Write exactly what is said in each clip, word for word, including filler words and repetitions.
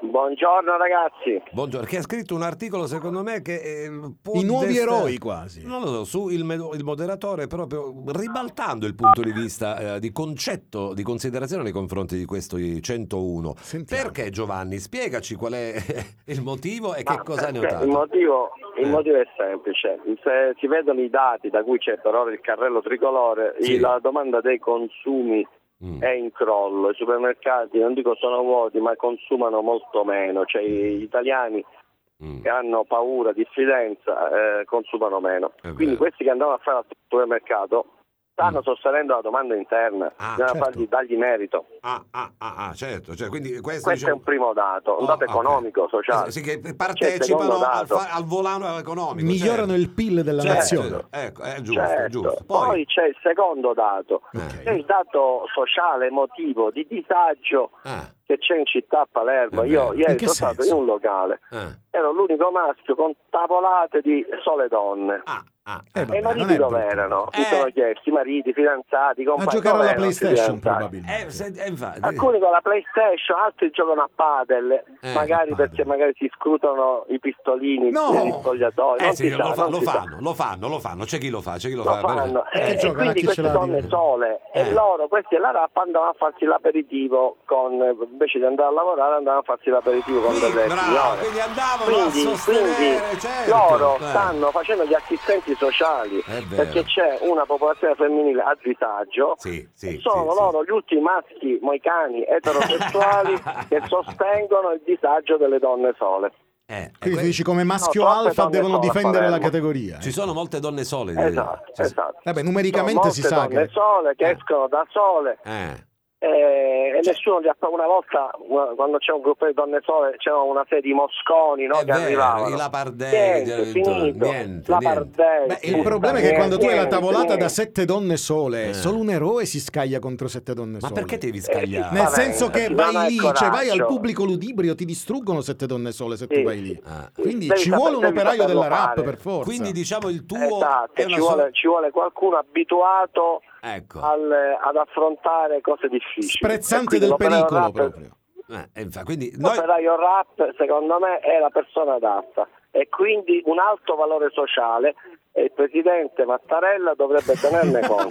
Buongiorno ragazzi. Buongiorno, che ha scritto un articolo secondo me che eh, può I nuovi destare- eroi quasi. Non lo so, su il, me- il moderatore, proprio ribaltando il punto di vista eh, di concetto, di considerazione nei confronti di questo centouno. Sentiamo. Perché Giovanni? Spiegaci qual è il motivo e che Ah, cosa ne ho perché notato. il motivo, il Eh. motivo è semplice. Se si vedono i dati da cui c'è per ora il carrello tricolore, Sì. il- la domanda dei consumi Mm. è in crollo. I supermercati, non dico sono vuoti, ma consumano molto meno. Cioè gli italiani Mm. che hanno paura, diffidenza, eh, consumano meno. È Quindi vero. questi che andavano a fare al supermercato stanno Mm. sostenendo la domanda interna. Ah, Bisogna certo. fargli dargli merito. Ah, ah, ah, ah, certo, cioè, quindi questo, Questo diciamo- è un primo dato, un Oh, dato ok. economico, sociale. Eh, sì, che C'è il partecipano secondo al, dato. fa- al volano economico. Migliorano certo. il P I L della Certo, nazione. ecco, è giusto, Certo. giusto. Poi... Poi, c'è il secondo dato, Ok. c'è il dato sociale, emotivo, di disagio ah, che c'è in città a Palermo. È Io vero. In ieri che sono stato senso? in un locale, ah, ero l'unico maschio con tavolate di sole donne. ah, ah, Eh, ah. vabbè, e i non mariti è dove brutto. erano? Eh. Mi sono chiesti, mariti, fidanzati, A compagni. giocare dove alla erano questi PlayStation fidanzati? probabilmente. Eh, se- eh, infatti, Alcuni con la PlayStation, altri giocano a padel, Eh, magari a padel. perché magari si scrutano i pistolini No! negli spogliatoi. eh, non sì, si sa, lo, fa- non lo si sa. fanno, lo fanno, lo fanno, c'è chi lo fa, c'è chi lo, Lo fa. fanno, Eh, eh, che e giocano a quindi chi queste ce l'ha donne di- sole Eh. e loro, questi alla rap andavano a farsi l'aperitivo con, invece di andare a lavorare andavano a farsi l'aperitivo con Quindi, delle bravo, signore. quindi andavano Quindi, a sostenere, quindi certo. loro Eh. stanno facendo gli assistenti sociali È vero. perché c'è una popolazione femminile a disagio. Sì, sì, Sono sì, loro gli ultimi maschi moicani eterosessuali che sostengono il disagio delle donne sole. sì. Eh, e Quindi que- tu dici come maschio No, troppe alfa donne devono sole a difendere la Palermo. categoria. ci eh. sono molte donne sole. eh, Esatto, ci- esatto. Vabbè, Sono numericamente si molte sa donne che... sole che Eh. escono da sole Eh. eh, e nessuno li ha. Una volta una- quando c'è un gruppo di donne sole c'era una serie di mosconi, no, È che vero, arrivavano. i lapardei, Niente, eh, finito. niente, Lapardei, Beh, il puttana, problema è che quando tu hai la niente, tavolata niente. da sette donne sole, Eh. solo un eroe si scaglia contro sette donne Ma sole. perché devi Eh, scagliare? Nel Va bene, senso che non vai hai lì, cioè vai al coraggio. pubblico ludibrio, ti distruggono sette donne sole se tu Sì. vai lì. Ah. Quindi Devi ci saper- vuole un devi operaio saperlo della rap fare. per forza. Quindi diciamo il tuo Esatto, è ci una vuole, so- ci vuole qualcuno abituato Ecco. al- ad affrontare cose difficili. Sprezzante E quindi del l'operaio pericolo rap- proprio. Eh, infa- quindi noi L'operaio rap secondo me è la persona adatta e quindi un alto valore sociale e il presidente Mattarella dovrebbe tenerne conto.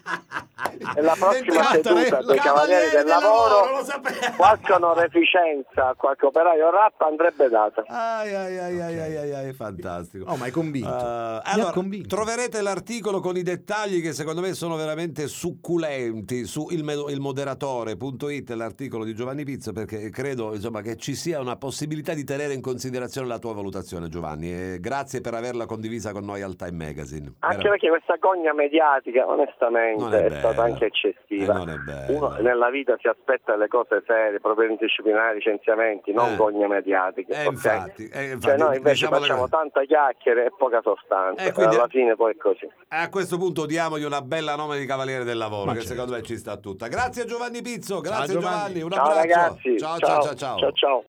E la prossima Mattarella, seduta dei Cavalieri del Lavoro lo sapevo. qualche onoreficenza a qualche operaio rap andrebbe data. Ai, ai, ai, ai, ai, ai, ai, fantastico. Oh, ma hai convinto. Eh, Mi ha allora, convinto. troverete l'articolo con i dettagli che secondo me sono veramente succulenti su il, il moderatore punto it, l'articolo di Giovanni Pizzo, perché credo insomma che ci sia una possibilità di tenere in considerazione la tua valutazione, Giovanni, e grazie per averla condivisa con noi al Time Magazine. Anche Vera- perché questa gogna mediatica onestamente Non è è, bella. stata anche eccessiva. Eh, non è bella. Uno nella vita si aspetta le cose serie, problemi disciplinari, licenziamenti, non Eh. gogne mediatiche. Eh, ok? infatti, eh, infatti, Cioè noi invece diciamo le facciamo cose. tanta chiacchiere e poca sostanza, Eh, quindi- alla fine poi è così. A questo punto diamogli una bella nome di Cavaliere del Lavoro, Ma che certo. secondo me ci sta tutta. Grazie Giovanni Pizzo, grazie Giovanni. Giovanni, un Ciao abbraccio. ragazzi, ciao, ciao, ciao, ciao. ciao ciao.